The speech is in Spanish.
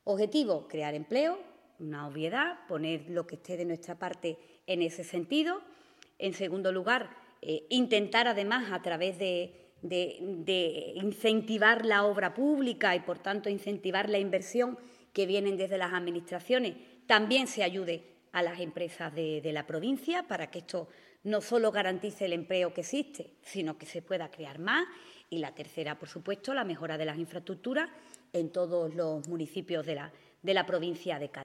Objetivo, crear empleo, una obviedad, poner lo que esté de nuestra parte en ese sentido. En segundo lugar, intentar además a través de incentivar la obra pública y, por tanto, incentivar la inversión que vienen desde las administraciones, también se ayude a las empresas de la provincia para que esto no solo garantice el empleo que existe, sino que se pueda crear más. Y la tercera, por supuesto, la mejora de las infraestructuras en todos los municipios de la provincia de Cádiz.